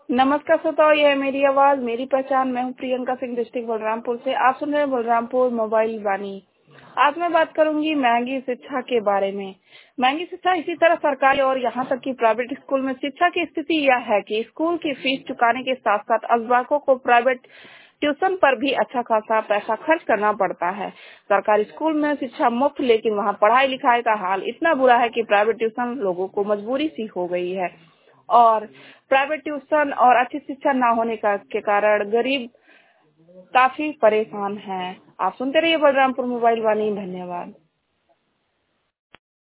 नमस्कार श्रोताओ, यह है मेरी आवाज, मेरी पहचान। मैं हूं प्रियंका सिंह, डिस्ट्रिक्ट बलरामपुर से। आप सुन रहे हैं बलरामपुर मोबाइल वाणी। आज मैं बात करूंगी महंगी शिक्षा के बारे में। महंगी शिक्षा, इसी तरह सरकारी और यहाँ तक कि प्राइवेट स्कूल में शिक्षा की स्थिति यह है कि स्कूल की फीस चुकाने के साथ साथ अभिभावकों को प्राइवेट ट्यूशन पर भी अच्छा खासा पैसा खर्च करना पड़ता है। सरकारी स्कूल में शिक्षा मुफ्त, लेकिन वहाँ पढ़ाई लिखाई का हाल इतना बुरा है कि प्राइवेट ट्यूशन लोगों को मजबूरी सी हो गई है। और प्राइवेट ट्यूशन और अच्छी शिक्षा न होने के कारण गरीब काफी परेशान हैं। आप सुनते रहिए बलरामपुर मोबाइल वाणी। धन्यवाद।